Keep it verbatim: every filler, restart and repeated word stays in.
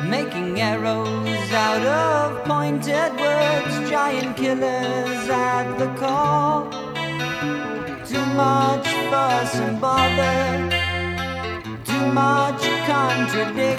making arrows out of pointed words, giant killers at the call. Too much fuss and bother, too much contradiction.